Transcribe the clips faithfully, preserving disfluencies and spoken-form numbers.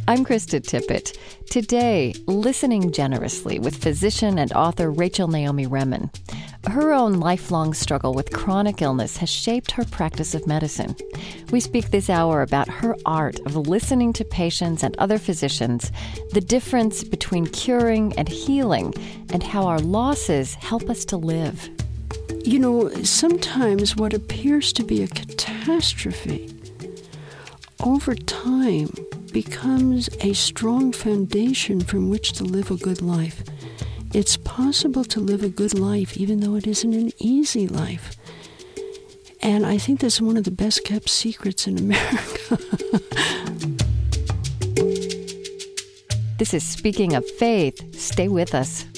I'm Krista Tippett. Today, listening generously with physician and author Rachel Naomi Remen. Her own lifelong struggle with chronic illness has shaped her practice of medicine. We speak this hour about her art of listening to patients and other physicians, the difference between curing and healing, and how our losses help us to live. You know, sometimes what appears to be a catastrophe over time becomes a strong foundation from which to live a good life. It's possible to live a good life even though it isn't an easy life. And I think that's one of the best kept secrets in America. This is Speaking of Faith. Stay with us.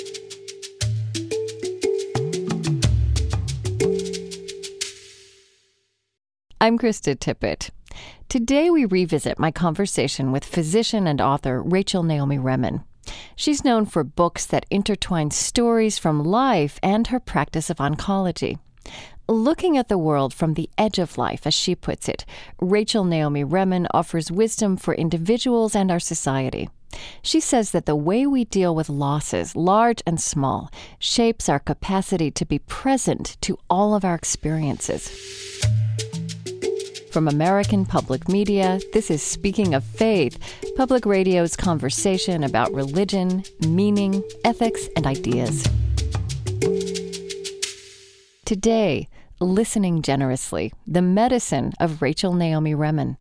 I'm Krista Tippett. Today we revisit my conversation with physician and author Rachel Naomi Remen. She's known for books that intertwine stories from life and her practice of oncology. Looking at the world from the edge of life, as she puts it, Rachel Naomi Remen offers wisdom for individuals and our society. She says that the way we deal with losses, large and small, shapes our capacity to be present to all of our experiences. From American Public Media, this is Speaking of Faith, public radio's conversation about religion, meaning, ethics, and ideas. Today, listening generously, the medicine of Rachel Naomi Remen.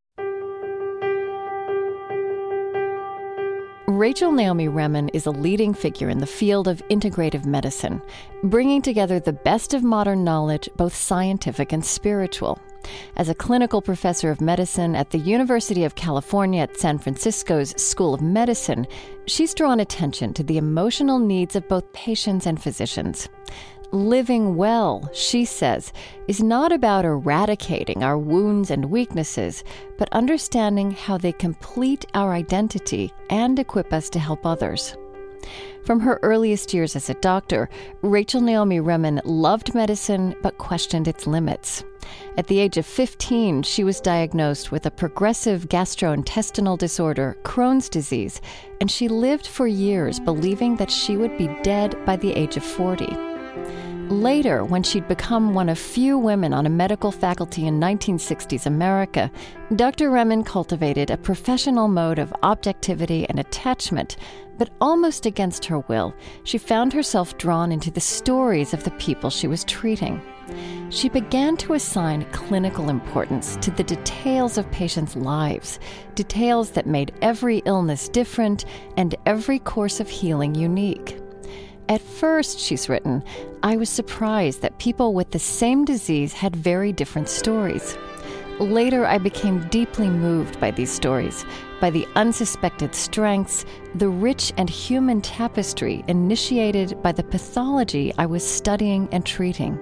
Rachel Naomi Remen is a leading figure in the field of integrative medicine, bringing together the best of modern knowledge, both scientific and spiritual. As a clinical professor of medicine at the University of California at San Francisco's School of Medicine, she's drawn attention to the emotional needs of both patients and physicians. Living well, she says, is not about eradicating our wounds and weaknesses, but understanding how they complete our identity and equip us to help others. From her earliest years as a doctor, Rachel Naomi Remen loved medicine but questioned its limits. At the age of fifteen, she was diagnosed with a progressive gastrointestinal disorder, Crohn's disease, and she lived for years believing that she would be dead by the age of forty. Later, when she'd become one of few women on a medical faculty in nineteen sixties America, Doctor Remen cultivated a professional mode of objectivity and attachment, but almost against her will, she found herself drawn into the stories of the people she was treating. She began to assign clinical importance to the details of patients' lives, details that made every illness different and every course of healing unique. At first, she's written, I was surprised that people with the same disease had very different stories. Later, I became deeply moved by these stories, by the unsuspected strengths, the rich and human tapestry initiated by the pathology I was studying and treating.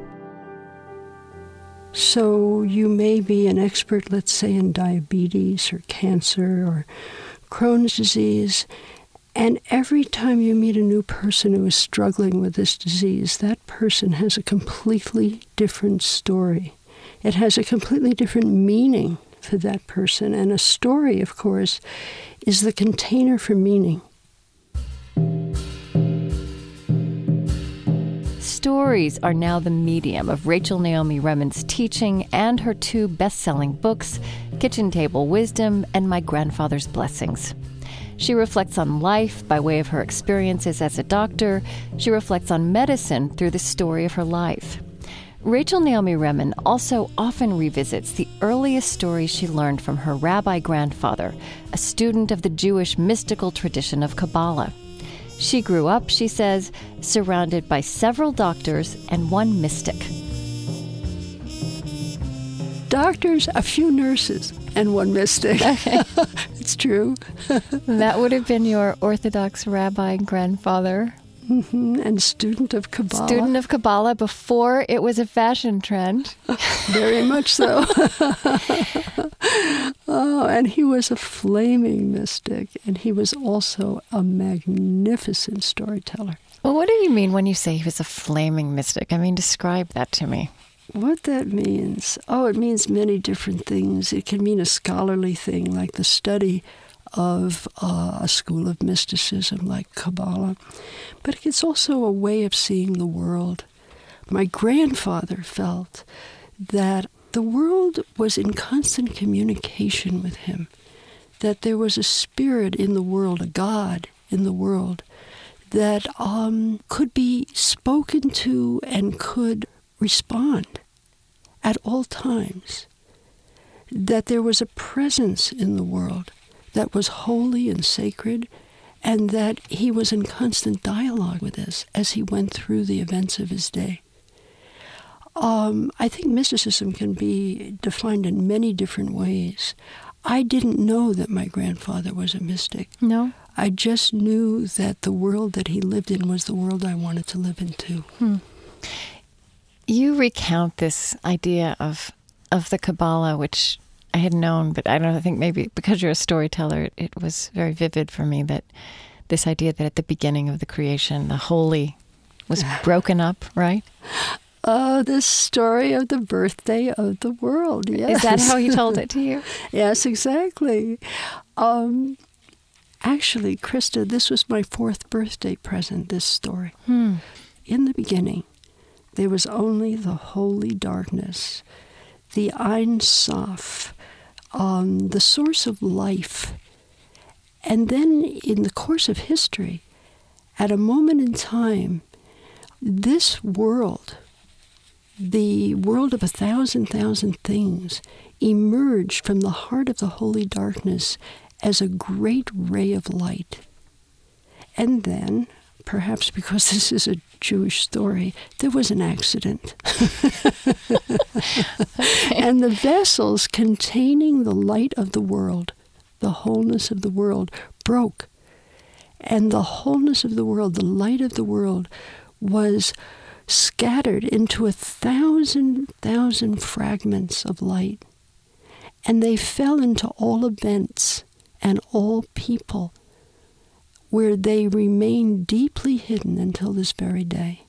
So you may be an expert, let's say, in diabetes or cancer or Crohn's disease, and every time you meet a new person who is struggling with this disease, that person has a completely different story. It has a completely different meaning for that person. And a story, of course, is the container for meaning. Stories are now the medium of Rachel Naomi Remen's teaching and her two best-selling books, Kitchen Table Wisdom and My Grandfather's Blessings. She reflects on life by way of her experiences as a doctor. She reflects on medicine through the story of her life. Rachel Naomi Remen also often revisits the earliest stories she learned from her rabbi grandfather, a student of the Jewish mystical tradition of Kabbalah. She grew up, she says, surrounded by several doctors and one mystic. Doctors, a few nurses, and one mystic. It's true. That would have been your Orthodox rabbi grandfather. Mm-hmm. And student of Kabbalah. Student of Kabbalah before it was a fashion trend. Very much so. Oh, and he was a flaming mystic, and he was also a magnificent storyteller. Well, what do you mean when you say he was a flaming mystic? I mean, describe that to me. What that means? Oh, it means many different things. It can mean a scholarly thing, like the study of uh, a school of mysticism like Kabbalah, but it's also a way of seeing the world. My grandfather felt that the world was in constant communication with him, that there was a spirit in the world, a God in the world, that um, could be spoken to and could respond at all times, that there was a presence in the world that was holy and sacred, and that he was in constant dialogue with us as he went through the events of his day. Um, I think mysticism can be defined in many different ways. I didn't know that my grandfather was a mystic. No? I just knew that the world that he lived in was the world I wanted to live in too. Hmm. You recount this idea of of the Kabbalah, which I had known, but I don't know, I think maybe because you're a storyteller, it, it was very vivid for me, that this idea that at the beginning of the creation, the holy was broken up, right? Oh, the story of the birthday of the world, yes. Is that how he told it to you? Yes, exactly. Um, actually, Krista, this was my fourth birthday present, this story. Hmm. In the beginning, there was only the holy darkness, the Ein Sof, um, the source of life. And then in the course of history, at a moment in time, this world, the world of a thousand, thousand things, emerged from the heart of the holy darkness as a great ray of light. And then, perhaps because this is a Jewish story, there was an accident. And the vessels containing the light of the world, the wholeness of the world, broke. And the wholeness of the world, the light of the world, was scattered into a thousand, thousand fragments of light. And they fell into all events and all people, where they remain deeply hidden until this very day.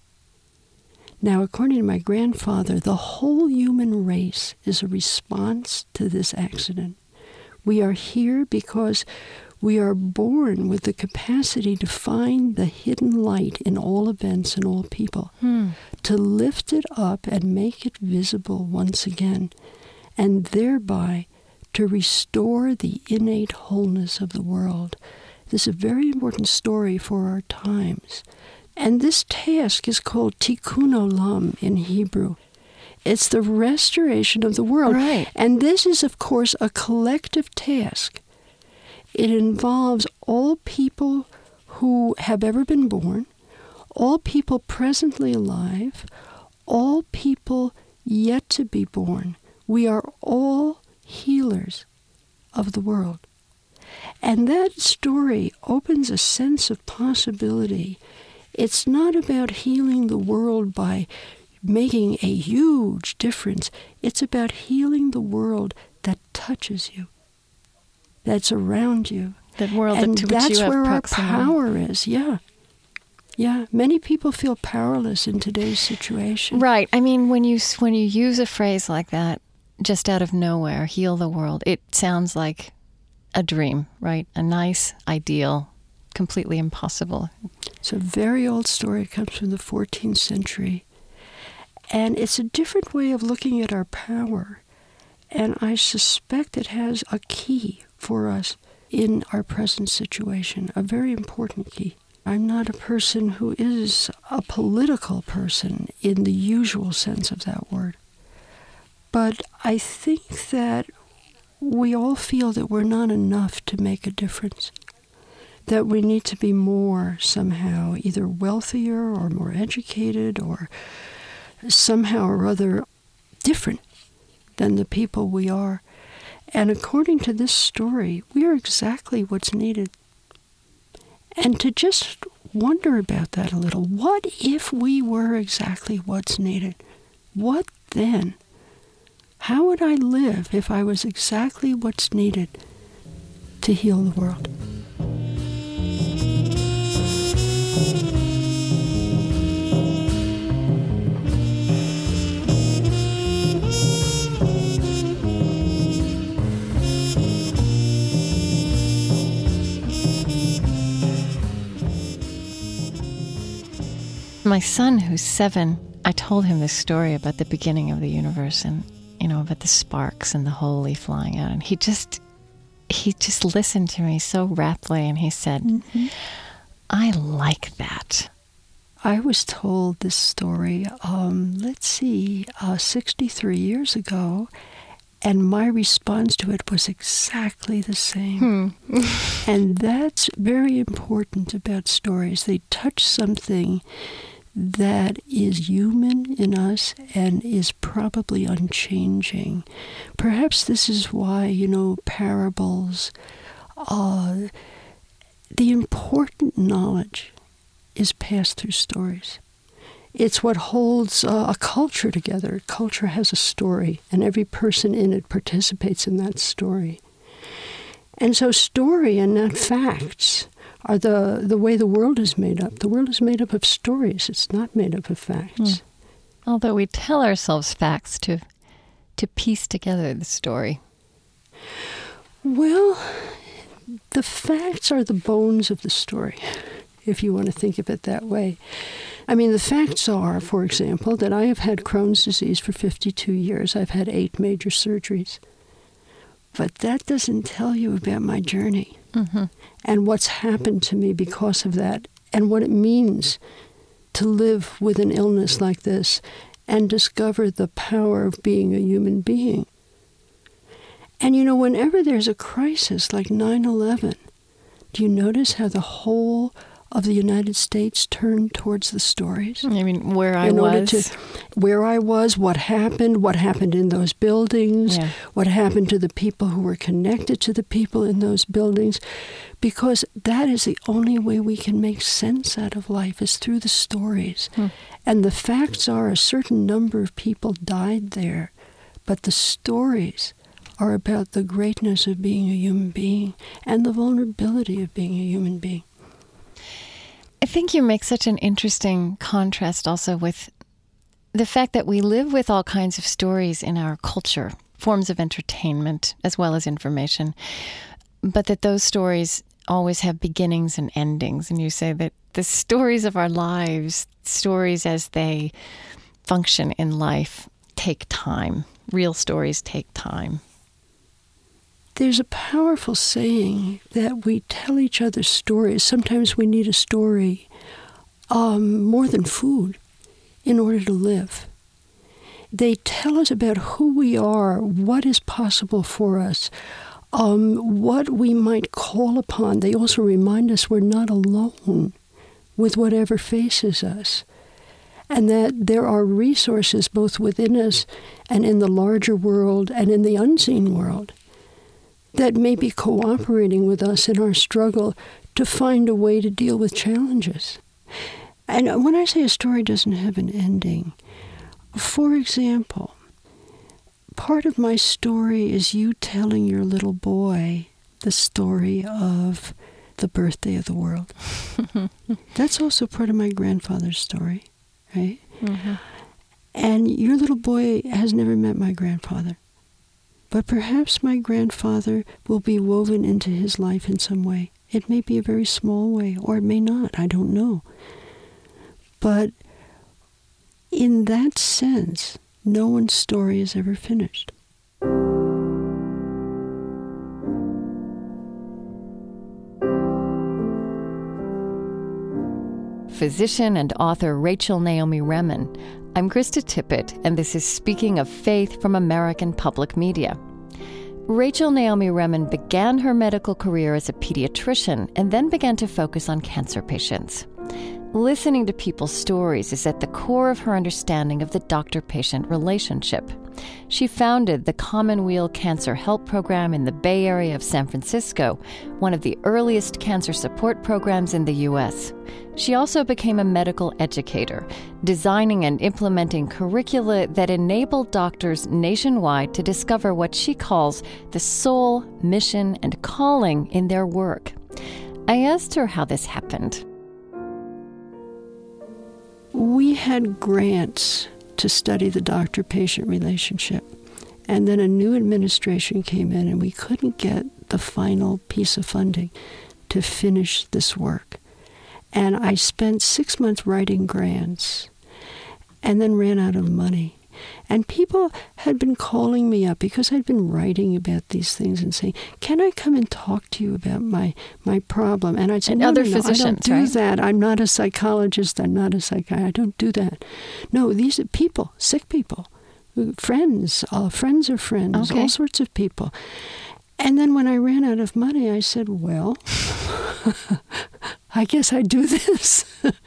Now, according to my grandfather, the whole human race is a response to this accident. We are here because we are born with the capacity to find the hidden light in all events and all people, hmm. to lift it up and make it visible once again, and thereby to restore the innate wholeness of the world. This is a very important story for our times. And this task is called Tikkun Olam in Hebrew. It's the restoration of the world. Right. And this is, of course, a collective task. It involves all people who have ever been born, all people presently alive, all people yet to be born. We are all healers of the world. And that story opens a sense of possibility. It's not about healing the world by making a huge difference. It's about healing the world that touches you, that's around you. That world and to which that's you have where proximity. Our power is, yeah. Yeah, many people feel powerless in today's situation. Right. I mean, when you when you use a phrase like that, just out of nowhere, heal the world, it sounds like a dream, right? A nice ideal, completely impossible. It's a very old story. It comes from the fourteenth century. And it's a different way of looking at our power. And I suspect it has a key for us in our present situation, a very important key. I'm not a person who is a political person in the usual sense of that word. But I think that we all feel that we're not enough to make a difference, that we need to be more somehow, either wealthier or more educated or somehow or other different than the people we are. And according to this story, we are exactly what's needed. And to just wonder about that a little, what if we were exactly what's needed? What then? How would I live if I was exactly what's needed to heal the world? My son, who's seven, I told him this story about the beginning of the universe and, you know, about the sparks and the holy flying out. And he just, he just listened to me so raptly, and he said, mm-hmm. I like that. I was told this story, um, let's see, uh, sixty-three years ago, and my response to it was exactly the same. Hmm. And that's very important about stories. They touch something that is human in us and is probably unchanging. Perhaps this is why, you know, parables, uh, the important knowledge is passed through stories. It's what holds uh, a culture together. Culture has a story, and every person in it participates in that story. And so story and not facts are the, the way the world is made up. The world is made up of stories. It's not made up of facts. Mm. Although we tell ourselves facts to to piece together the story. Well, the facts are the bones of the story, if you want to think of it that way. I mean, the facts are, for example, that I have had Crohn's disease for fifty-two years. I've had eight major surgeries. But that doesn't tell you about my journey mm-hmm. and what's happened to me because of that, and what it means to live with an illness like this and discover the power of being a human being. And you know, whenever there's a crisis like nine eleven, do you notice how the whole of the United States turned towards the stories? I mean, where I was. To, where I was, what happened, what happened in those buildings, yeah. what happened to the people who were connected to the people in those buildings. Because that is the only way we can make sense out of life, is through the stories. Hmm. And the facts are a certain number of people died there, but the stories are about the greatness of being a human being and the vulnerability of being a human being. I think you make such an interesting contrast also with the fact that we live with all kinds of stories in our culture, forms of entertainment as well as information, but that those stories always have beginnings and endings. And you say that the stories of our lives, stories as they function in life, take time. Real stories take time. There's a powerful saying that we tell each other stories. Sometimes we need a story um, more than food in order to live. They tell us about who we are, what is possible for us, um, what we might call upon. They also remind us we're not alone with whatever faces us, and that there are resources both within us and in the larger world and in the unseen world that may be cooperating with us in our struggle to find a way to deal with challenges. And when I say a story doesn't have an ending, for example, part of my story is you telling your little boy the story of the birthday of the world. That's also part of my grandfather's story, right? Mm-hmm. And your little boy has never met my grandfather. But perhaps my grandfather will be woven into his life in some way. It may be a very small way, or it may not. I don't know. But in that sense, no one's story is ever finished. Physician and author Rachel Naomi Remen. I'm Krista Tippett, and this is Speaking of Faith from American Public Media. Rachel Naomi Remen began her medical career as a pediatrician and then began to focus on cancer patients. Listening to people's stories is at the core of her understanding of the doctor-patient relationship. She founded the Commonweal Cancer Help Program in the Bay Area of San Francisco, one of the earliest cancer support programs in the U S. She also became a medical educator, designing and implementing curricula that enable doctors nationwide to discover what she calls the soul, mission, and calling in their work. I asked her how this happened. We had grants to study the doctor-patient relationship. And then a new administration came in and we couldn't get the final piece of funding to finish this work. And I spent six months writing grants and then ran out of money. And people had been calling me up because I'd been writing about these things and saying, can I come and talk to you about my, my problem? And I'd say, and no, other no, no, physicians, I don't do right? that. I'm not a psychologist. I'm not a psychiatrist. I don't do that. No, these are people, sick people, friends, uh, friends of friends, Okay. all sorts of people. And then when I ran out of money, I said, well, I guess I do this.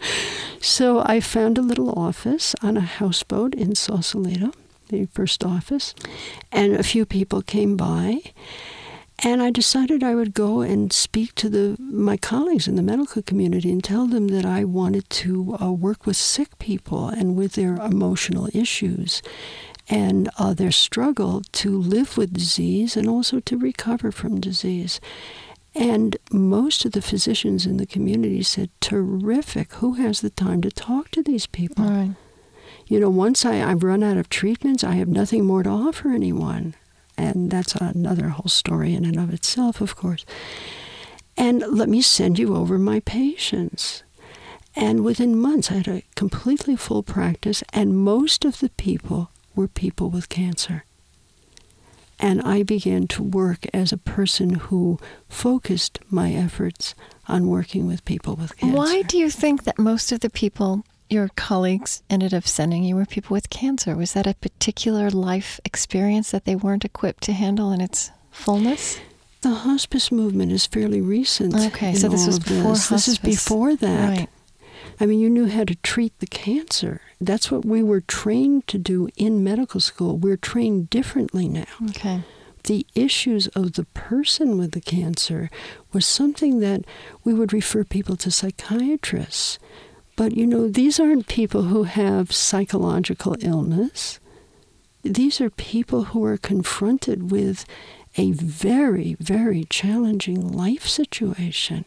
So I found a little office on a houseboat in Sausalito, the first office, and a few people came by. And I decided I would go and speak to the my colleagues in the medical community and tell them that I wanted to uh, work with sick people and with their emotional issues and uh, their struggle to live with disease and also to recover from disease. And most of the physicians in the community said, terrific, who has the time to talk to these people? All right. You know, once I, I've run out of treatments, I have nothing more to offer anyone. And that's another whole story in and of itself, of course. And let me send you over my patients. And within months, I had a completely full practice, and most of the people were people with cancer. And I began to work as a person who focused my efforts on working with people with cancer. Why do you think that most of the people your colleagues ended up sending you were people with cancer? Was that a particular life experience that they weren't equipped to handle in its fullness? The hospice movement is fairly recent. Okay, so this was before this. hospice. This is before that. Right. I mean, you knew how to treat the cancer. That's what we were trained to do in medical school. We're trained differently now. Okay. The issues of the person with the cancer was something that we would refer people to psychiatrists. But, you know, these aren't people who have psychological illness. These are people who are confronted with a very, very challenging life situation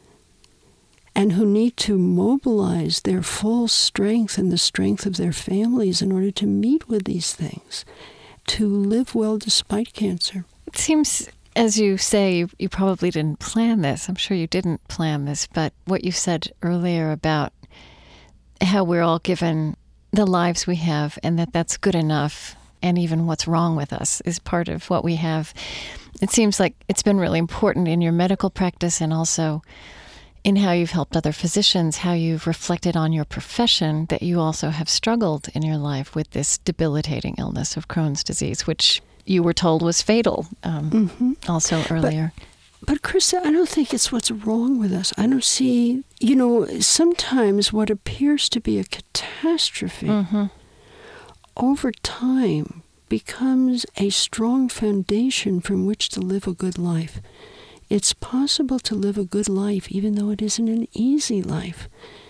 and who need to mobilize their full strength and the strength of their families in order to meet with these things, to live well despite cancer. It seems, as you say, you, you probably didn't plan this. I'm sure you didn't plan this, but what you said earlier about how we're all given the lives we have and that that's good enough, and even what's wrong with us is part of what we have. It seems like it's been really important in your medical practice and also in how you've helped other physicians, how you've reflected on your profession, that you also have struggled in your life with this debilitating illness of Crohn's disease, which you were told was fatal um, Mm-hmm. also earlier. But, but Krista, I don't think it's what's wrong with us. I don't see, you know, sometimes what appears to be a catastrophe Mm-hmm. over time becomes a strong foundation from which to live a good life. It's possible to live a good life even though it isn't an easy life.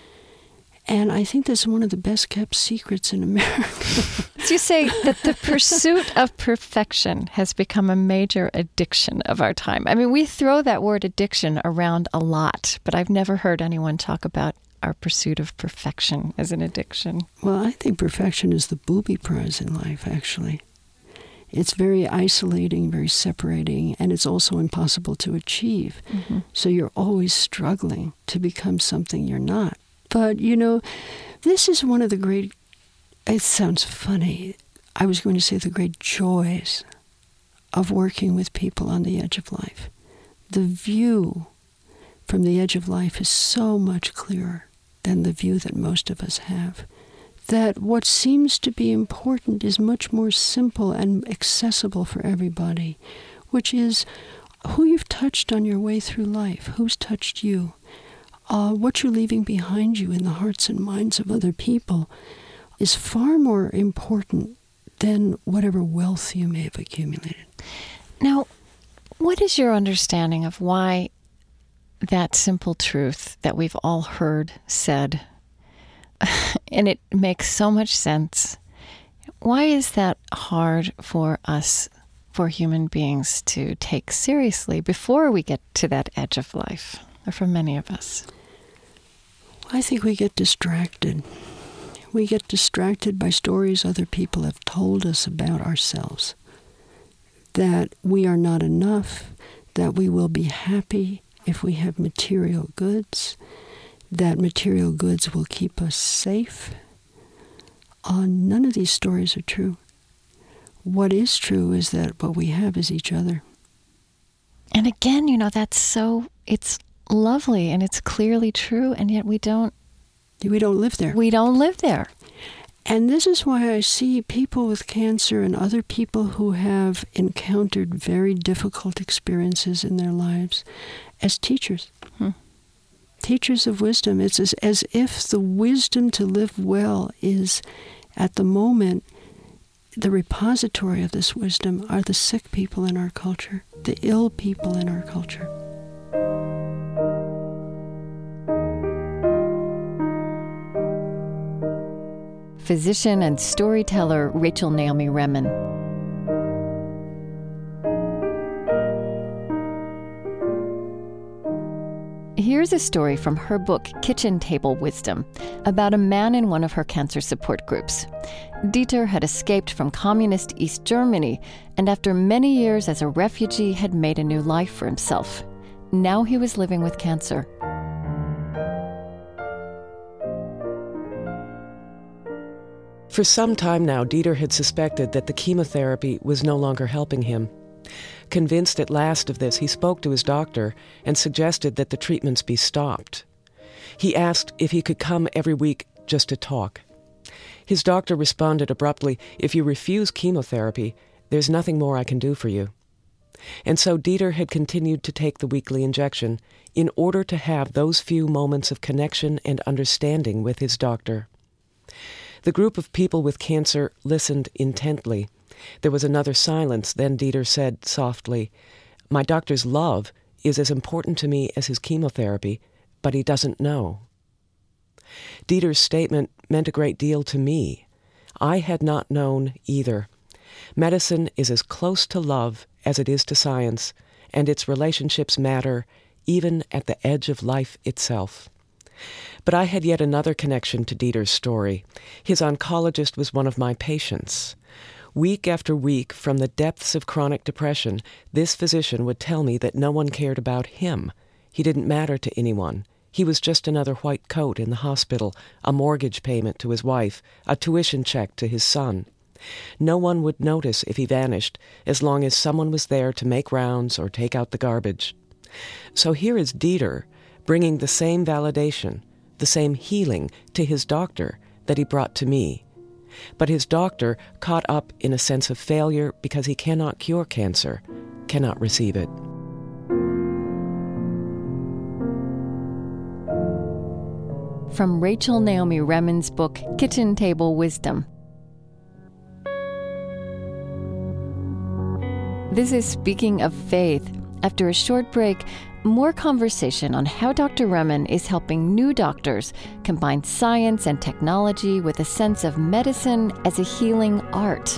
And I think that's one of the best kept secrets in America. So you say that the pursuit of perfection has become a major addiction of our time. I mean, we throw that word addiction around a lot, but I've never heard anyone talk about our pursuit of perfection as an addiction. Well, I think perfection is the booby prize in life, actually. It's very isolating, very separating, and it's also impossible to achieve. Mm-hmm. So you're always struggling to become something you're not. But, you know, this is one of the great, it sounds funny, I was going to say the great joys of working with people on the edge of life. The view from the edge of life is so much clearer than the view that most of us have. That what seems to be important is much more simple and accessible for everybody, which is who you've touched on your way through life, who's touched you, uh, what you're leaving behind you in the hearts and minds of other people is far more important than whatever wealth you may have accumulated. Now, what is your understanding of why that simple truth that we've all heard said, and it makes so much sense, why is that hard for us, for human beings, to take seriously before we get to that edge of life, or for many of us? I think we get distracted. We get distracted by stories other people have told us about ourselves, that we are not enough, that we will be happy if we have material goods, that material goods will keep us safe. Uh, none of these stories are true. What is true is that what we have is each other. And again, you know, that's so, it's lovely and it's clearly true, and yet we don't. We don't live there. We don't live there. And this is why I see people with cancer and other people who have encountered very difficult experiences in their lives as teachers. Hmm. Teachers of wisdom. It's as, as if the wisdom to live well is, at the moment, the repository of this wisdom are the sick people in our culture, the ill people in our culture. Physician and storyteller Rachel Naomi Remen. Here's a story from her book, Kitchen Table Wisdom, about a man in one of her cancer support groups. Dieter had escaped from communist East Germany, and after many years as a refugee had made a new life for himself. Now he was living with cancer. For some time now, Dieter had suspected that the chemotherapy was no longer helping him. Convinced at last of this, he spoke to his doctor and suggested that the treatments be stopped. He asked if he could come every week just to talk. His doctor responded abruptly, "If you refuse chemotherapy, there's nothing more I can do for you." And so Dieter had continued to take the weekly injection in order to have those few moments of connection and understanding with his doctor. The group of people with cancer listened intently. There was another silence. Then Dieter said softly, "My doctor's love is as important to me as his chemotherapy, but he doesn't know." Dieter's statement meant a great deal to me. I had not known either. Medicine is as close to love as it is to science, and its relationships matter even at the edge of life itself. But I had yet another connection to Dieter's story. His oncologist was one of my patients. Week after week, from the depths of chronic depression, this physician would tell me that no one cared about him. He didn't matter to anyone. He was just another white coat in the hospital, a mortgage payment to his wife, a tuition check to his son. No one would notice if he vanished, as long as someone was there to make rounds or take out the garbage. So here is Dieter, bringing the same validation, the same healing to his doctor that he brought to me. But his doctor, caught up in a sense of failure because he cannot cure cancer, cannot receive it. From Rachel Naomi Remen's book, Kitchen Table Wisdom. This is Speaking of Faith. After a short break, more conversation on how Doctor Remen is helping new doctors combine science and technology with a sense of medicine as a healing art.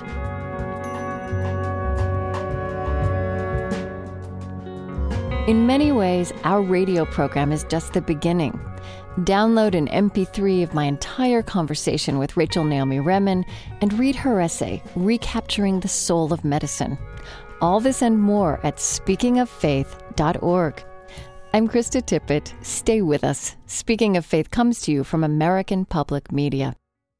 In many ways, our radio program is just the beginning. Download an M P three of my entire conversation with Rachel Naomi Remen and read her essay, Recapturing the Soul of Medicine. All this and more at speaking of faith dot org. I'm Krista Tippett. Stay with us. Speaking of Faith comes to you from American Public Media.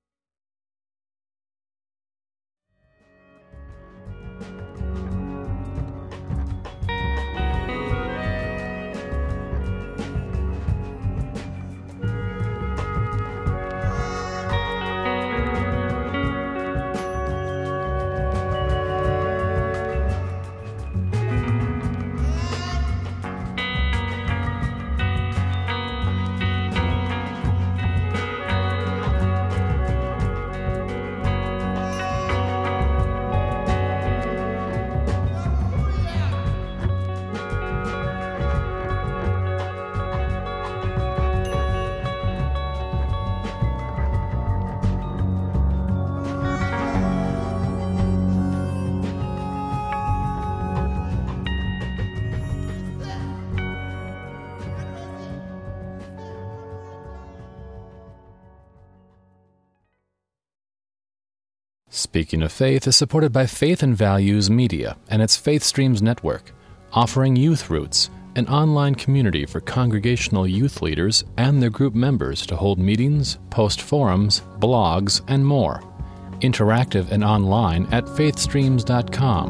Speaking of Faith is supported by Faith and Values Media and its Faith Streams Network, offering youth roots, an online community for congregational youth leaders and their group members to hold meetings, post forums, blogs, and more. Interactive and online at faith streams dot com.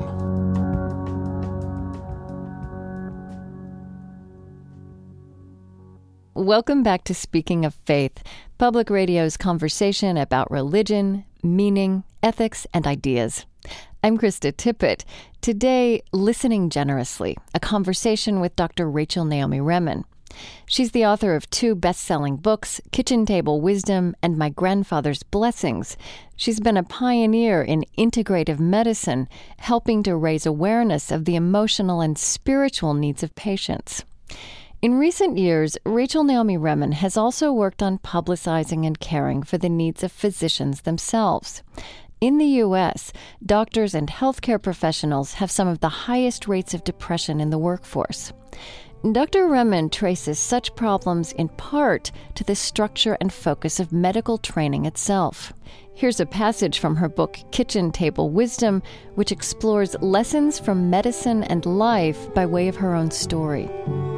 Welcome back to Speaking of Faith, Public Radio's conversation about religion, meaning, ethics, and ideas. I'm Krista Tippett. Today, Listening Generously, a conversation with Doctor Rachel Naomi Remen. She's the author of two best-selling books, Kitchen Table Wisdom and My Grandfather's Blessings. She's been a pioneer in integrative medicine, helping to raise awareness of the emotional and spiritual needs of patients. In recent years, Rachel Naomi Remen has also worked on publicizing and caring for the needs of physicians themselves. In the U S, doctors and healthcare professionals have some of the highest rates of depression in the workforce. Doctor Remen traces such problems in part to the structure and focus of medical training itself. Here's a passage from her book, Kitchen Table Wisdom, which explores lessons from medicine and life by way of her own story.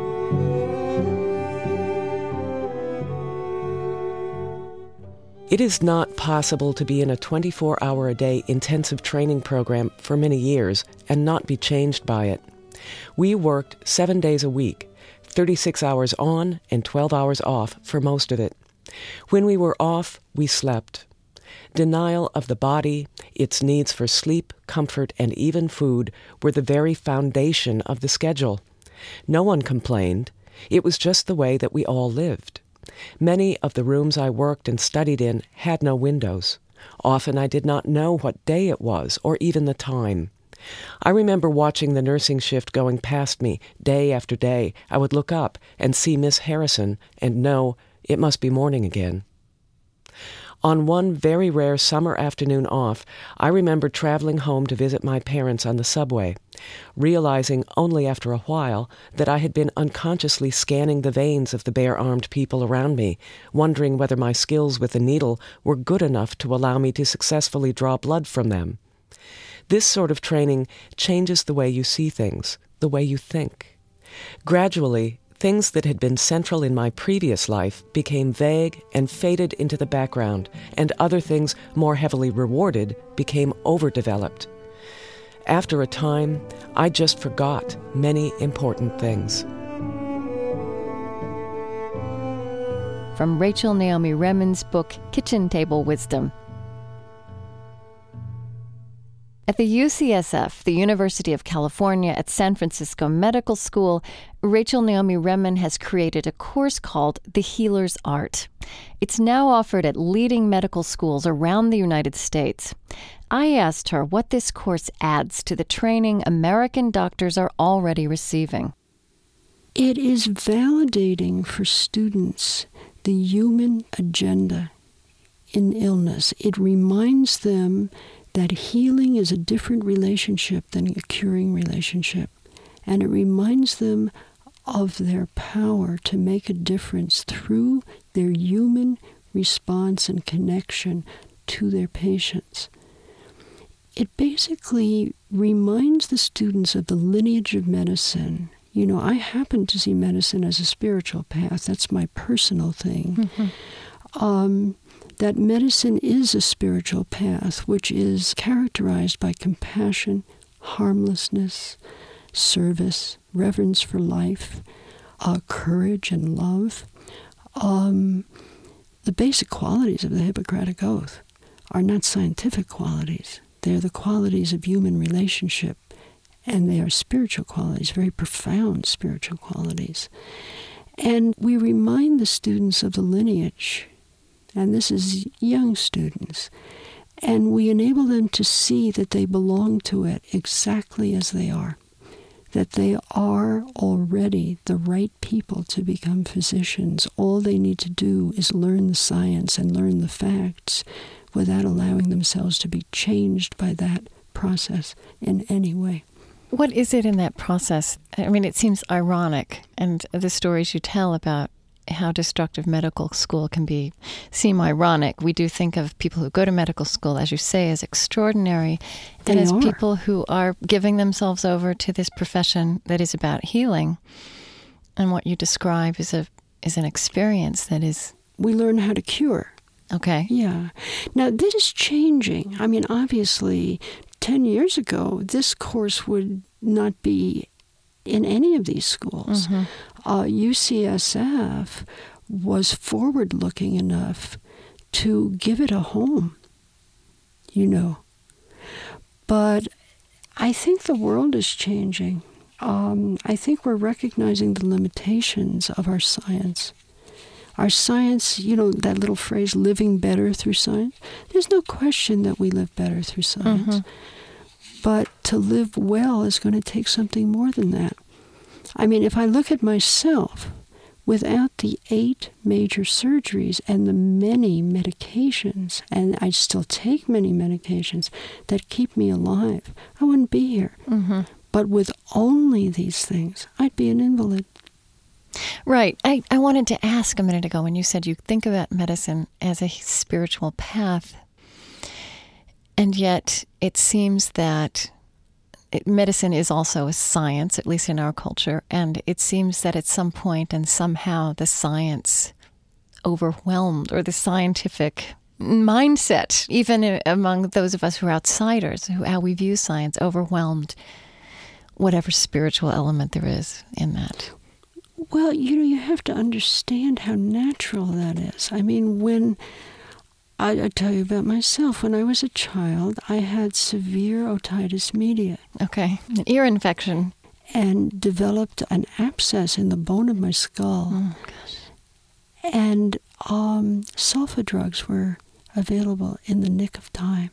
It is not possible to be in a twenty-four hour a day intensive training program for many years and not be changed by it. We worked seven days a week, thirty-six hours on and twelve hours off for most of it. When we were off, we slept. Denial of the body, its needs for sleep, comfort, and even food were the very foundation of the schedule. No one complained. It was just the way that we all lived. Many of the rooms I worked and studied in had no windows. Often I did not know what day it was or even the time. I remember watching the nursing shift going past me day after day. I would look up and see Miss Harrison and know it must be morning again. On one very rare summer afternoon off, I remember traveling home to visit my parents on the subway, realizing only after a while that I had been unconsciously scanning the veins of the bare-armed people around me, wondering whether my skills with the needle were good enough to allow me to successfully draw blood from them. This sort of training changes the way you see things, the way you think. Gradually, things that had been central in my previous life became vague and faded into the background, and other things more heavily rewarded became overdeveloped. After a time, I just forgot many important things. From Rachel Naomi Remen's book, Kitchen Table Wisdom. At the U C S F, the University of California at San Francisco Medical School, Rachel Naomi Remen has created a course called The Healer's Art. It's now offered at leading medical schools around the United States. I asked her what this course adds to the training American doctors are already receiving. It is validating for students the human agenda in illness. It reminds them that healing is a different relationship than a curing relationship. And it reminds them of their power to make a difference through their human response and connection to their patients. It basically reminds the students of the lineage of medicine. You know, I happen to see medicine as a spiritual path. That's my personal thing. Mm-hmm. Um, that medicine is a spiritual path, which is characterized by compassion, harmlessness, service, reverence for life, uh, courage and love. Um, the basic qualities of the Hippocratic Oath are not scientific qualities. They're the qualities of human relationship, and they are spiritual qualities, very profound spiritual qualities. And we remind the students of the lineage, and this is young students, and we enable them to see that they belong to it exactly as they are, that they are already the right people to become physicians. All they need to do is learn the science and learn the facts without allowing themselves to be changed by that process in any way. What is it in that process? I mean, it seems ironic, and the stories you tell about how destructive medical school can be seem ironic. We do think of people who go to medical school, as you say, as extraordinary, they and as are. people who are giving themselves over to this profession that is about healing. And what you describe is a is an experience that is... We learn how to cure. Okay. Yeah. Now, this is changing. I mean, obviously, ten years ago, this course would not be in any of these schools. Mm-hmm. Uh, U C S F was forward-looking enough to give it a home, you know. But I think the world is changing. Um, I think we're recognizing the limitations of our science. Our science, you know, that little phrase, living better through science, there's no question that we live better through science. Mm-hmm. But to live well is going to take something more than that. I mean, if I look at myself, without the eight major surgeries and the many medications, and I still take many medications that keep me alive, I wouldn't be here. Mm-hmm. But with only these things, I'd be an invalid. Right. I, I wanted to ask a minute ago when you said you think about medicine as a spiritual path, and yet it seems that it, medicine is also a science, at least in our culture, and it seems that at some point and somehow the science overwhelmed, or the scientific mindset, even among those of us who are outsiders, who how we view science, overwhelmed whatever spiritual element there is in that. Well, you know, you have to understand how natural that is. I mean, when, I, I tell you about myself, when I was a child, I had severe otitis media. Okay, an ear infection. And developed an abscess in the bone of my skull. Oh, gosh. And um, sulfa drugs were available in the nick of time.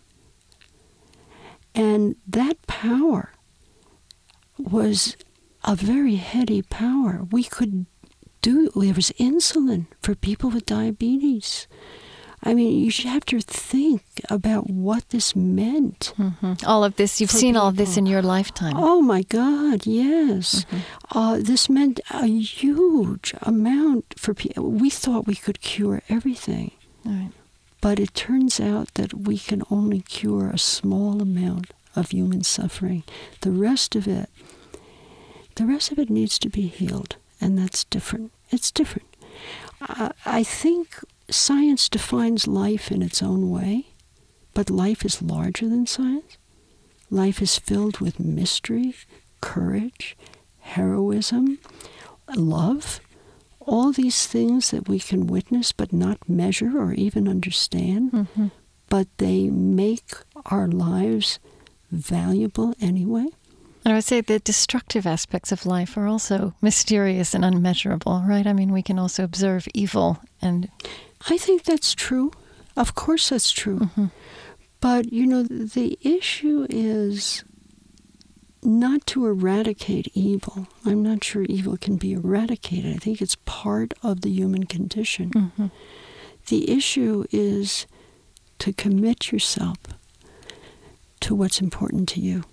And that power was a very heady power. We could do, there was insulin for people with diabetes. I mean, you should have to think about what this meant. Mm-hmm. All of this, you've seen people. All of this in your lifetime. Oh my God, yes. Mm-hmm. Uh, this meant a huge amount for people. We thought we could cure everything. Right. But it turns out that we can only cure a small amount of human suffering. The rest of it, the rest of it needs to be healed, and that's different. It's different. Uh, I think science defines life in its own way, but life is larger than science. Life is filled with mystery, courage, heroism, love, all these things that we can witness but not measure or even understand, mm-hmm. but they make our lives valuable anyway. And I would say the destructive aspects of life are also mysterious and unmeasurable, right? I mean, we can also observe evil and... I think that's true. Of course that's true. Mm-hmm. But, you know, the issue is not to eradicate evil. I'm not sure evil can be eradicated. I think it's part of the human condition. Mm-hmm. The issue is to commit yourself to what's important to you.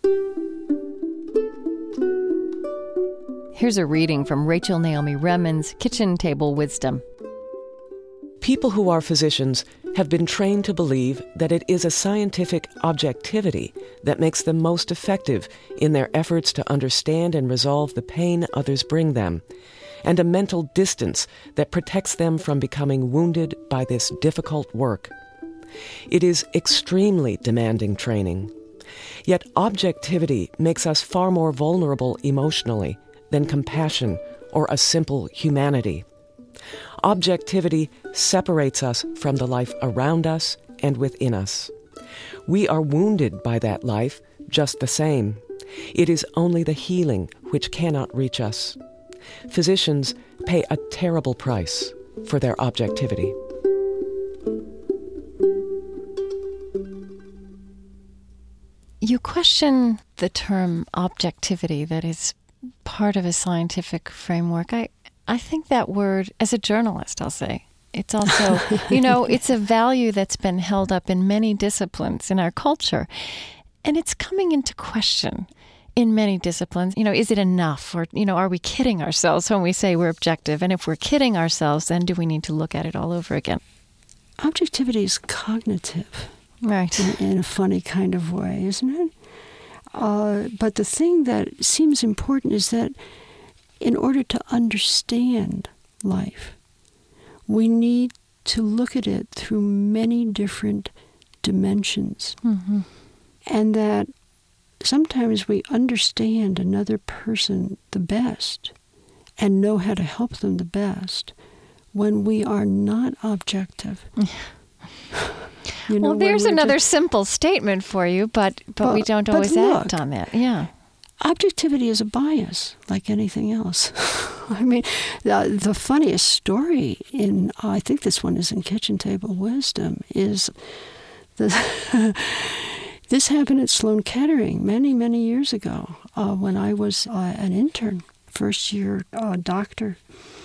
Here's a reading from Rachel Naomi Remen's Kitchen Table Wisdom. People who are physicians have been trained to believe that it is a scientific objectivity that makes them most effective in their efforts to understand and resolve the pain others bring them, and a mental distance that protects them from becoming wounded by this difficult work. It is extremely demanding training. Yet objectivity makes us far more vulnerable emotionally than compassion or a simple humanity. Objectivity separates us from the life around us and within us. We are wounded by that life just the same. It is only the healing which cannot reach us. Physicians pay a terrible price for their objectivity. You question the term objectivity that is part of a scientific framework. I, I think that word, as a journalist, I'll say, it's also, you know, it's a value that's been held up in many disciplines in our culture. And it's coming into question in many disciplines. You know, is it enough? Or, you know, are we kidding ourselves when we say we're objective? And if we're kidding ourselves, then do we need to look at it all over again? Objectivity is cognitive. Right. In, in a funny kind of way, isn't it? Uh, but the thing that seems important is that in order to understand life, we need to look at it through many different dimensions. Mm-hmm. And that sometimes we understand another person the best and know how to help them the best when we are not objective. You know, well, there's another just, simple statement for you, but, but, but we don't always look, act on that. Yeah. Objectivity is a bias, like anything else. I mean, the, the funniest story in, I think this one is in Kitchen Table Wisdom, is the this happened at Sloan Kettering many, many years ago uh, when I was uh, an intern, first year uh, doctor.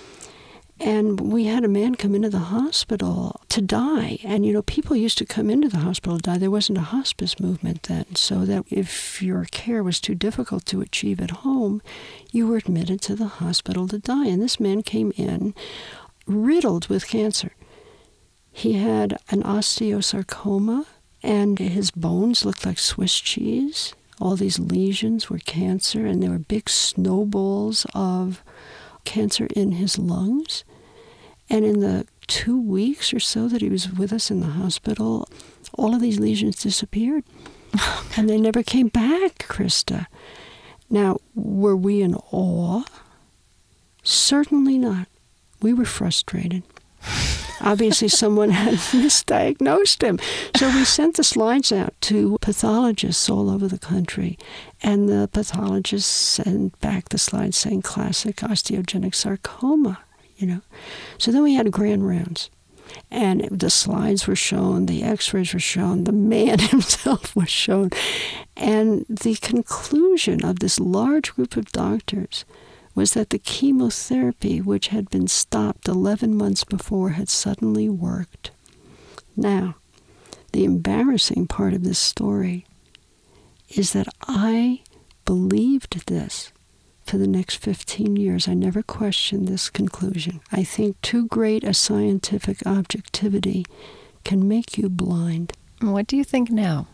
And we had a man come into the hospital to die. And, you know, people used to come into the hospital to die. There wasn't a hospice movement then. So that if your care was too difficult to achieve at home, you were admitted to the hospital to die. And this man came in riddled with cancer. He had an osteosarcoma, and his bones looked like Swiss cheese. All these lesions were cancer, and there were big snowballs of cancer in his lungs. And in the two weeks or so that he was with us in the hospital, all of these lesions disappeared. And they never came back, Krista. Now, were we in awe? Certainly not. We were frustrated. Obviously, someone had misdiagnosed him. So we sent the slides out to pathologists all over the country. And the pathologists sent back the slides saying classic osteogenic sarcoma, you know. So then we had grand rounds. And the slides were shown, the x-rays were shown, the man himself was shown. And the conclusion of this large group of doctors was that the chemotherapy, which had been stopped eleven months before, had suddenly worked. Now, the embarrassing part of this story is that I believed this for the next fifteen years. I never questioned this conclusion. I think too great a scientific objectivity can make you blind. What do you think now?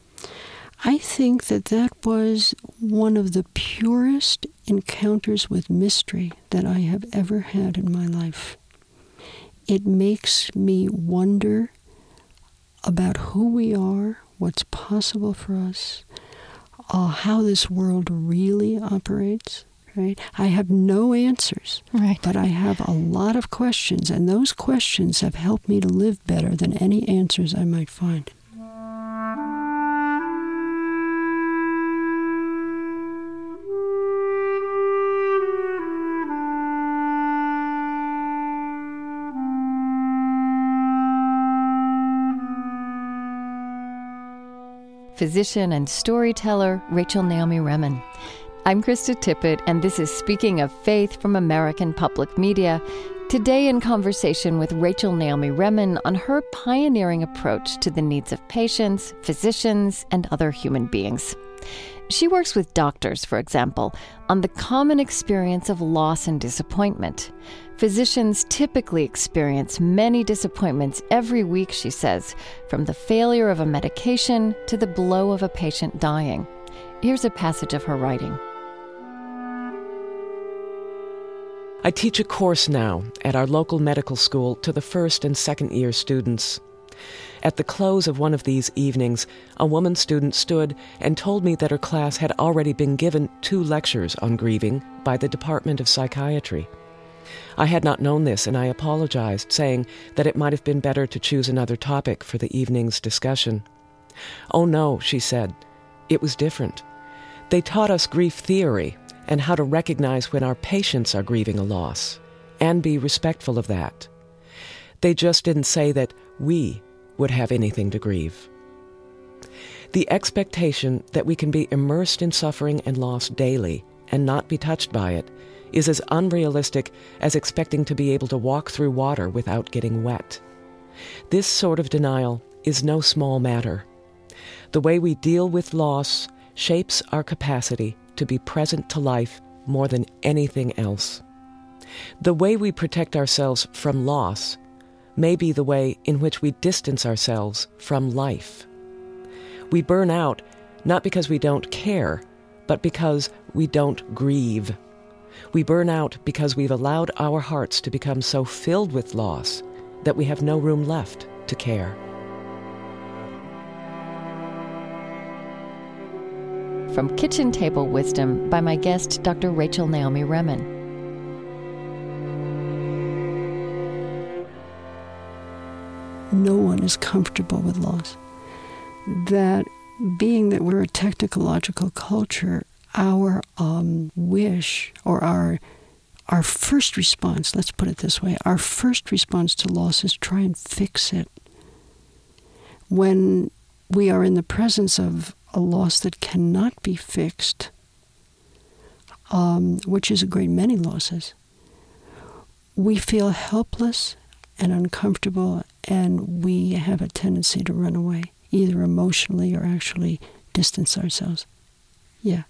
I think that that was one of the purest encounters with mystery that I have ever had in my life. It makes me wonder about who we are, what's possible for us, uh, how this world really operates. Right? I have no answers, right. But I have a lot of questions, and those questions have helped me to live better than any answers I might find. Physician and storyteller Rachel Naomi Remen. I'm Krista Tippett, and this is Speaking of Faith from American Public Media. Today in conversation with Rachel Naomi Remen on her pioneering approach to the needs of patients, physicians, and other human beings. She works with doctors, for example, on the common experience of loss and disappointment. Physicians typically experience many disappointments every week, she says, from the failure of a medication to the blow of a patient dying. Here's a passage of her writing. I teach a course now at our local medical school to the first and second year students. At the close of one of these evenings, a woman student stood and told me that her class had already been given two lectures on grieving by the Department of Psychiatry. I had not known this, and I apologized, saying that it might have been better to choose another topic for the evening's discussion. "Oh no," she said, "it was different. They taught us grief theory and how to recognize when our patients are grieving a loss, and be respectful of that. They just didn't say that we would have anything to grieve." The expectation that we can be immersed in suffering and loss daily and not be touched by it is as unrealistic as expecting to be able to walk through water without getting wet. This sort of denial is no small matter. The way we deal with loss shapes our capacity to be present to life more than anything else. The way we protect ourselves from loss may be the way in which we distance ourselves from life. We burn out not because we don't care, but because we don't grieve. We burn out because we've allowed our hearts to become so filled with loss that we have no room left to care. From Kitchen Table Wisdom by my guest, Doctor Rachel Naomi Remen. No one is comfortable with loss. That being that we're a technological culture, our um, wish or our our first response, let's put it this way, our first response to loss is try and fix it. When we are in the presence of a loss that cannot be fixed, um, which is a great many losses, we feel helpless and uncomfortable, and we have a tendency to run away, either emotionally or actually distance ourselves. Yeah.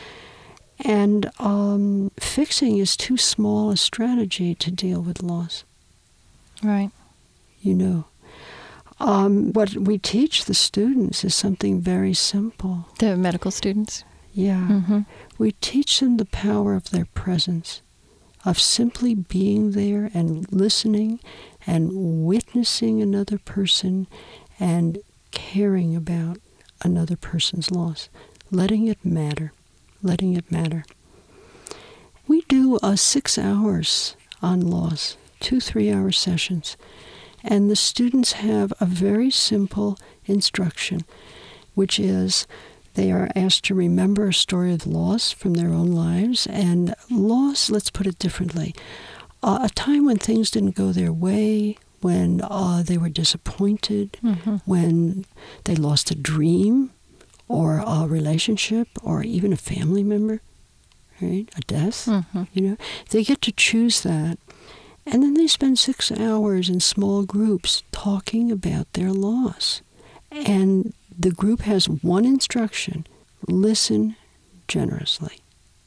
And um, fixing is too small a strategy to deal with loss. Right. You know. Um, what we teach the students is something very simple. The medical students? Yeah. Mm-hmm. We teach them the power of their presence, of simply being there and listening and witnessing another person and caring about another person's loss, letting it matter, letting it matter. We do uh, six hours on loss, two three-hour sessions. And the students have a very simple instruction, which is they are asked to remember a story of loss from their own lives. And loss, let's put it differently, uh, a time when things didn't go their way, when uh, they were disappointed, mm-hmm. when they lost a dream or a relationship or even a family member, right? A death, mm-hmm. you know. They get to choose that. And then they spend six hours in small groups talking about their loss. And the group has one instruction: listen generously.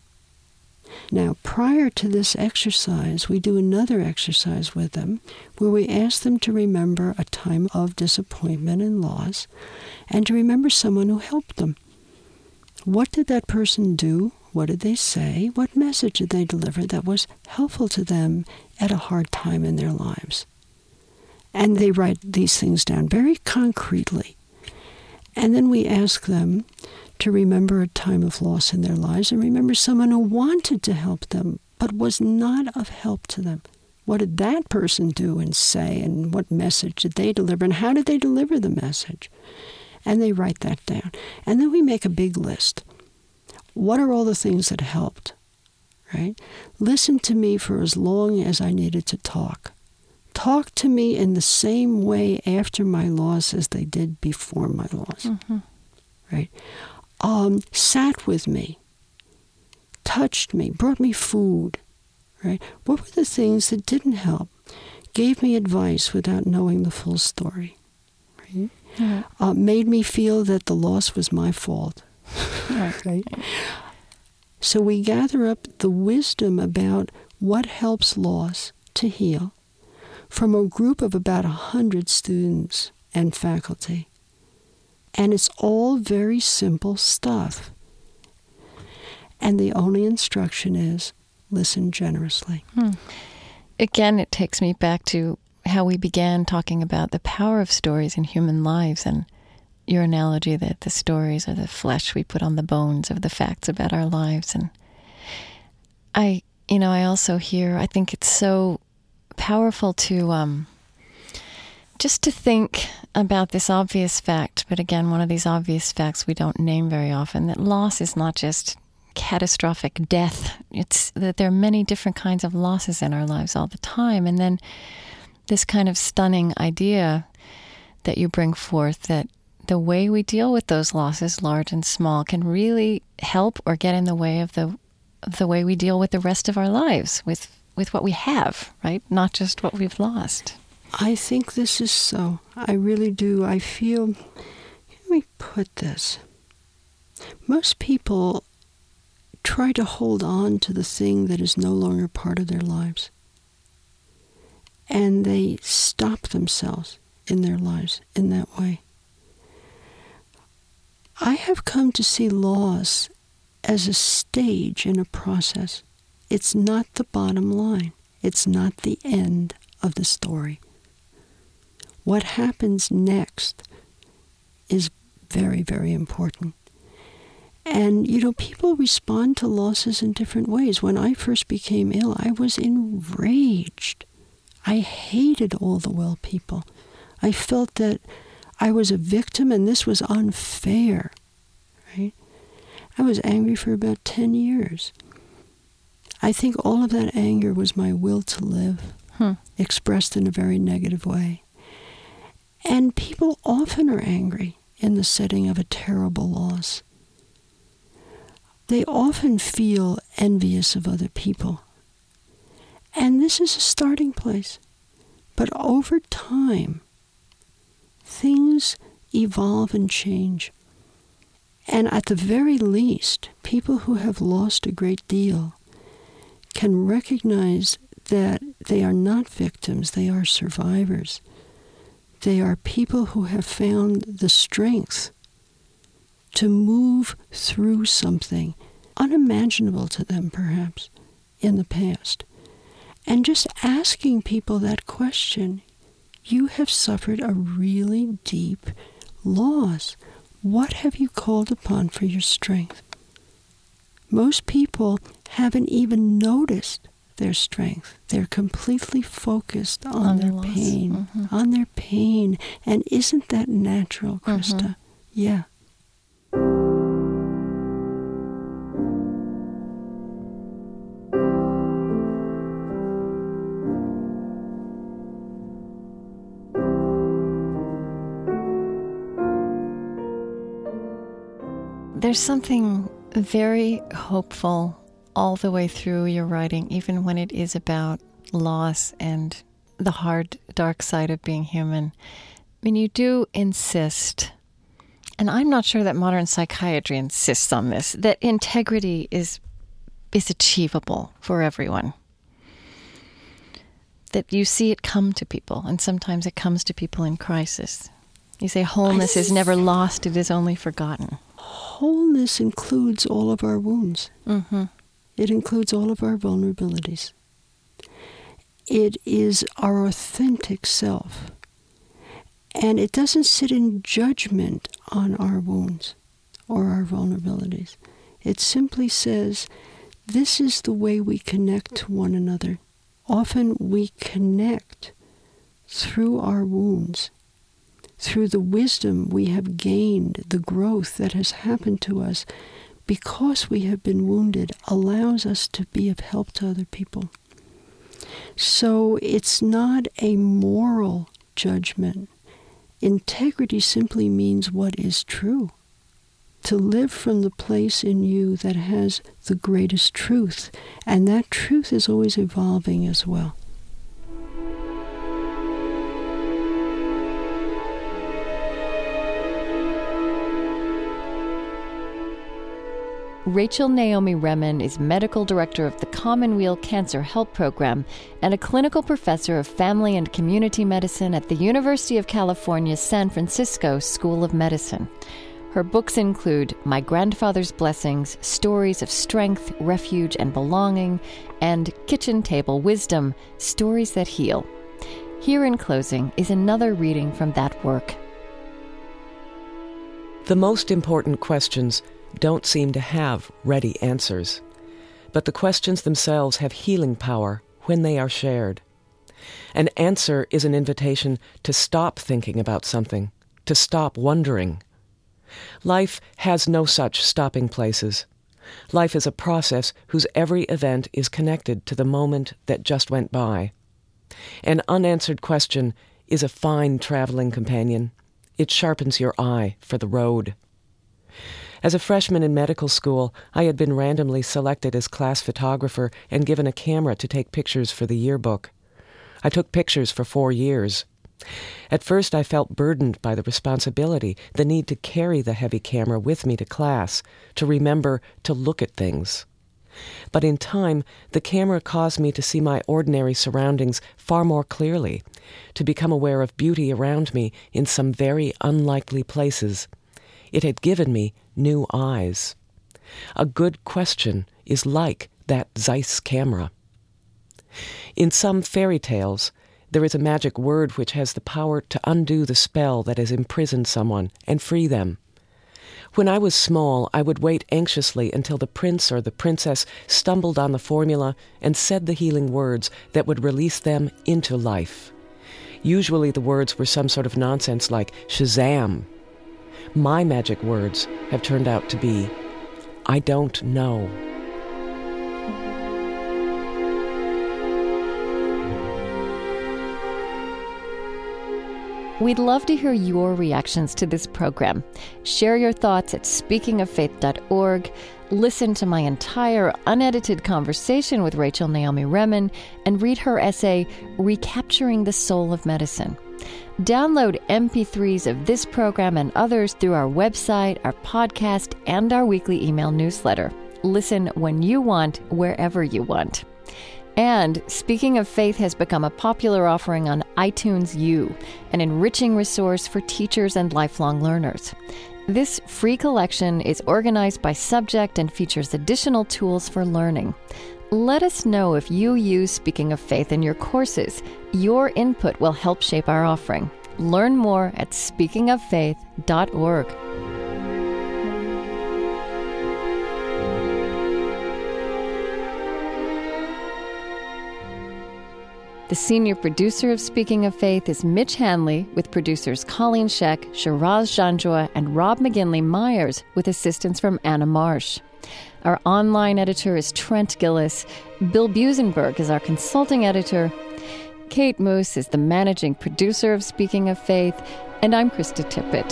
Now, prior to this exercise, we do another exercise with them where we ask them to remember a time of disappointment and loss and to remember someone who helped them. What did that person do? What did they say? What message did they deliver that was helpful to them at a hard time in their lives? And they write these things down very concretely. And then we ask them to remember a time of loss in their lives and remember someone who wanted to help them but was not of help to them. What did that person do and say, and what message did they deliver, and how did they deliver the message? And they write that down. And then we make a big list. What are all the things that helped, right? Listen to me for as long as I needed to talk. Talk to me in the same way after my loss as they did before my loss, mm-hmm. right? Um, sat with me, touched me, brought me food, right? What were the things that didn't help? Gave me advice without knowing the full story, right? Mm-hmm. Uh, made me feel that the loss was my fault. Right. So we gather up the wisdom about what helps loss to heal from a group of about a hundred students and faculty. And it's all very simple stuff. And the only instruction is listen generously. Hmm. Again, it takes me back to how we began talking about the power of stories in human lives, and your analogy that the stories are the flesh we put on the bones of the facts about our lives. And I, you know, I also hear, I think it's so powerful to um, just to think about this obvious fact, but again, one of these obvious facts we don't name very often, that loss is not just catastrophic death. It's that there are many different kinds of losses in our lives all the time. And then this kind of stunning idea that you bring forth that the way we deal with those losses, large and small, can really help or get in the way of the of the way we deal with the rest of our lives, with, with what we have, right? Not just what we've lost. I think this is so. I really do. I feel, let me put this. Most people try to hold on to the thing that is no longer part of their lives. And they stop themselves in their lives in that way. I have come to see loss as a stage in a process, it's not the bottom line. It's not the end of the story. What happens next is very, very important. And, you know, people respond to losses in different ways. When I first became ill, I was enraged. I hated all the well people. I felt that I was a victim and this was unfair, right? I was angry for about ten years. I think all of that anger was my will to live, hmm. expressed in a very negative way. And people often are angry in the setting of a terrible loss. They often feel envious of other people. And this is a starting place. But over time, things evolve and change. And at the very least, people who have lost a great deal can recognize that they are not victims, they are survivors. They are people who have found the strength to move through something unimaginable to them, perhaps, in the past. And just asking people that question, you have suffered a really deep loss. What have you called upon for your strength? Most people haven't even noticed their strength. They're completely focused on, on their the pain, mm-hmm. on their pain. And isn't that natural, Krista? Mm-hmm. Yeah. There's something very hopeful all the way through your writing, even when it is about loss and the hard, dark side of being human. I mean, you do insist, and I'm not sure that modern psychiatry insists on this, that integrity is is achievable for everyone. That you see it come to people, and sometimes it comes to people in crisis. You say wholeness is never lost, it is only forgotten. Wholeness includes all of our wounds. Mm-hmm. It includes all of our vulnerabilities. It is our authentic self. And it doesn't sit in judgment on our wounds or our vulnerabilities. It simply says, this is the way we connect to one another. Often we connect through our wounds, through the wisdom we have gained, the growth that has happened to us because we have been wounded allows us to be of help to other people. So it's not a moral judgment. Integrity simply means what is true. To live from the place in you that has the greatest truth. And that truth is always evolving as well. Rachel Naomi Remen is medical director of the Commonweal Cancer Help Program and a clinical professor of family and community medicine at the University of California's San Francisco School of Medicine. Her books include My Grandfather's Blessings, Stories of Strength, Refuge, and Belonging, and Kitchen Table Wisdom, Stories That Heal. Here in closing is another reading from that work. The most important questions don't seem to have ready answers, but the questions themselves have healing power when they are shared. An answer is an invitation to stop thinking about something, to stop wondering. Life has no such stopping places. Life is a process whose every event is connected to the moment that just went by. An unanswered question is a fine traveling companion. It sharpens your eye for the road. As a freshman in medical school, I had been randomly selected as class photographer and given a camera to take pictures for the yearbook. I took pictures for four years. At first, I felt burdened by the responsibility, the need to carry the heavy camera with me to class, to remember to look at things. But in time, the camera caused me to see my ordinary surroundings far more clearly, to become aware of beauty around me in some very unlikely places. It had given me new eyes. A good question is like that Zeiss camera. In some fairy tales, there is a magic word which has the power to undo the spell that has imprisoned someone and free them. When I was small, I would wait anxiously until the prince or the princess stumbled on the formula and said the healing words that would release them into life. Usually the words were some sort of nonsense like Shazam. My magic words have turned out to be, I don't know. We'd love to hear your reactions to this program. Share your thoughts at speaking of faith dot org. Listen to my entire unedited conversation with Rachel Naomi Remen and read her essay, Recapturing the Soul of Medicine. Download M P threes of this program and others through our website, our podcast, and our weekly email newsletter. Listen when you want, wherever you want. And Speaking of Faith has become a popular offering on iTunes U, an enriching resource for teachers and lifelong learners. This free collection is organized by subject and features additional tools for learning. Let us know if you use Speaking of Faith in your courses. Your input will help shape our offering. Learn more at speaking of faith dot org. The senior producer of Speaking of Faith is Mitch Hanley, with producers Colleen Scheck, Shiraz Janjua, and Rob McGinley Myers, with assistance from Anna Marsh. Our online editor is Trent Gillis. Bill Busenberg is our consulting editor. Kate Moose is the managing producer of Speaking of Faith. And I'm Krista Tippett.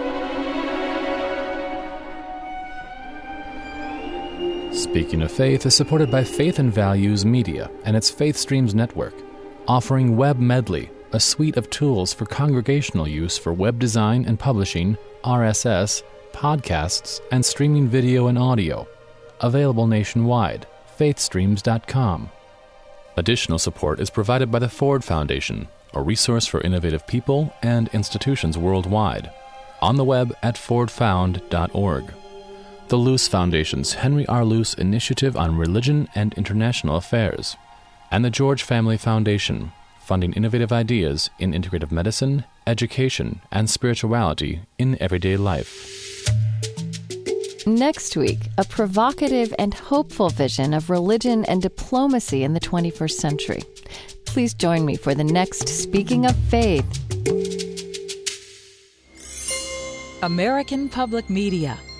Speaking of Faith is supported by Faith and Values Media and its Faith Streams Network, offering Web Medley, a suite of tools for congregational use for web design and publishing, R S S, podcasts, and streaming video and audio. Available nationwide. faith streams dot com. Additional support is provided by the Ford Foundation, a resource for innovative people and institutions worldwide. On the web at ford found dot org. The Luce Foundation's Henry R. Luce Initiative on Religion and International Affairs. And the George Family Foundation, funding innovative ideas in integrative medicine, education, and spirituality in everyday life. Next week, a provocative and hopeful vision of religion and diplomacy in the twenty-first century. Please join me for the next Speaking of Faith. American Public Media